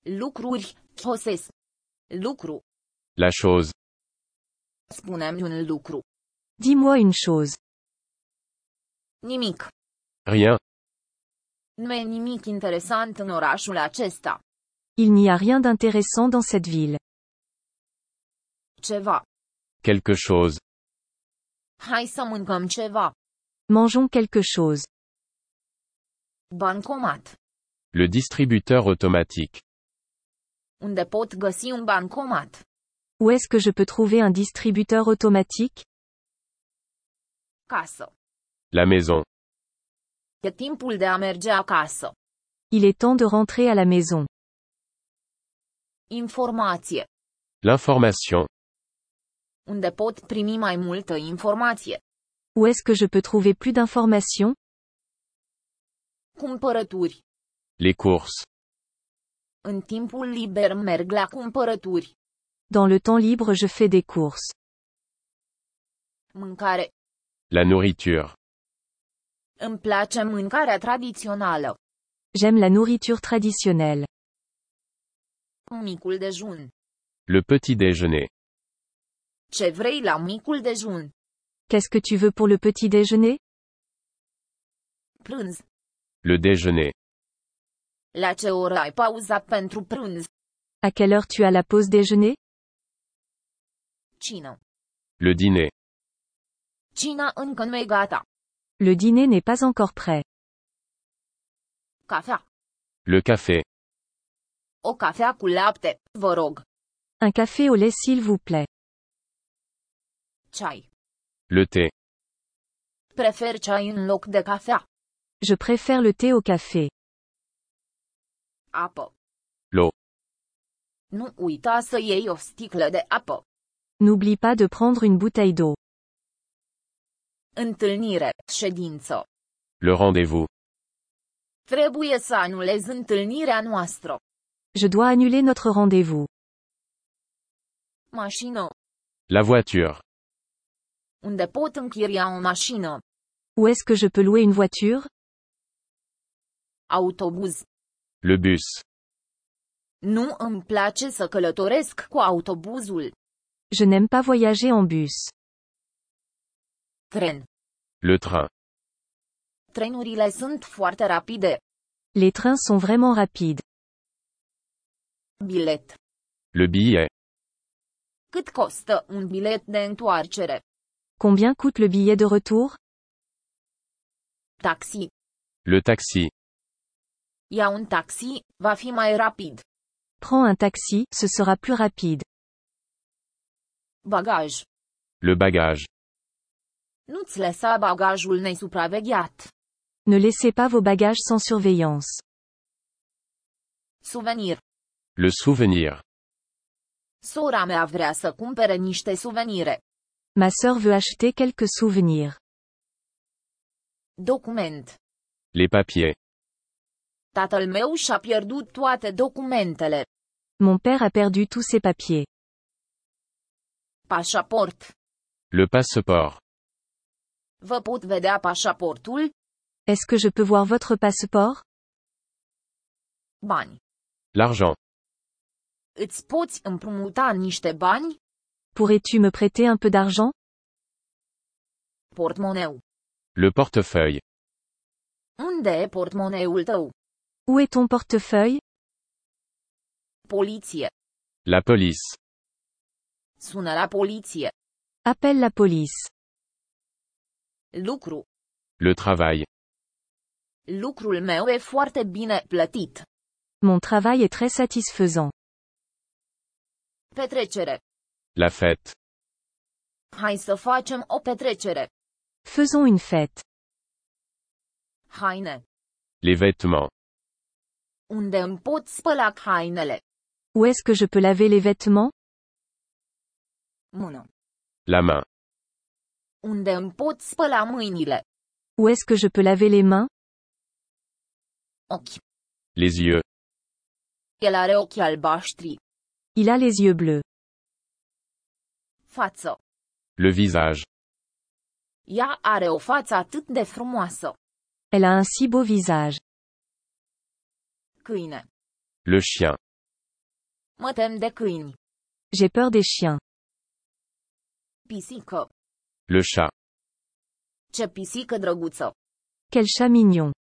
Lucruri, chose. Lucru. La chose. Spune-mi un lucru. Dis-moi une chose. Nimic. Rien. Nu e nimic interesant în orașul acesta. Il n'y a rien d'intéressant dans cette ville. Ceva. Quelque chose. Hai să mâncăm ceva. Mangeons quelque chose. Bancomat. Le distributeur automatique. Unde pot găsi un bancomat? Où est-ce que je peux trouver un distributeur automatique? Casă. La maison. E timpul de a merge acasă. Il est temps de rentrer à la maison. Informație. L'information. Unde pot primi mai multă informație? Où est-ce que je peux trouver plus d'informations? Cumpărături. Les courses. În timpul liber merg la cumpărături. Dans le temps libre je fais des courses. Mâncare. La nourriture. Îmi place mâncarea tradițională. J'aime la nourriture traditionnelle. Micul dejun. Le petit déjeuner. Ce vrei la micul dejun? Qu'est-ce que tu veux pour le petit déjeuner? Prânz. Le déjeuner. La ce oră ai pauza pentru prânz? À quelle heure tu as la pause déjeuner? Cină. Le dîner. Cina încă nu e gata. Le dîner n'est pas encore prêt. Cafea. Le café. O cafea cu lapte, vă rog. Un café au lait s'il vous plaît. Ceai. Le thé. Prefer ceai în loc de cafea. Je préfère le thé au café. Apă. L'eau. Nu uita să iei o sticlă de apă. N'oublie pas de prendre une bouteille d'eau. Întâlnire, ședință. Le rendez-vous. Trebuie să anulez întâlnirea noastră. Je dois annuler notre rendez-vous. Mașină. La voiture. Unde pot închiria o mașină? Où est-ce que je peux louer une voiture? Autobuz. Le bus. Nu îmi place să călătoresc cu autobuzul. Je n'aime pas voyager en bus. Tren. Le train. Trenurile sunt foarte rapide. Les trains sont vraiment rapides. Bilet. Le billet. Cât costă un bilet de întoarcere? Combien coûte le billet de retour? Taxi. Le taxi. Ia un taxi, va fi mai rapid. Prends un taxi, ce sera plus rapide. Bagaj. Le bagage. Nu-ți lăsa bagajul nesupravegheat. Ne laissez pas vos bagages sans surveillance. Suvenir. Le souvenir. Sora mea vrea să cumpere niște suvenire. Ma sœur veut acheter quelques souvenirs. Document. Les papiers. Tatăl meu și-a pierdut toate documentele. Mon père a perdu tous ses papiers. Pașaport. Le passeport. Vă pot vedea pașaportul? Est-ce que je peux voir votre passeport? Bani. L'argent. Îți poți împrumuta niște bani? Pourrais-tu me prêter un peu d'argent? Portmoneu. Le portefeuille. Unde e portmoneul tău? Où est ton portefeuille? Poliție. La police. Sună la poliție. Appelle la police. Lucru. Le travail. Lucrul meu e foarte bine plătit. Mon travail est très satisfaisant. Petrecere. La fête. Hai să facem o petrecere. Faisons une fête. Haine. Les vêtements. Unde îmi pot spăla hainele? Où est-ce que je peux laver les vêtements? Mână. La main. Unde îmi pot spăla mâinile? Où est-ce que je peux laver les mains? Ochi. Les yeux. El are ochi albaștri. Il a les yeux bleus. Față. Le visage. Ea are o față atât de frumoasă. Elle a un si beau visage. Câine. Le chien. Mă tem de câini. J'ai peur des chiens. Pisică. Le chat. Ce pisică drăguță. Quel chat mignon.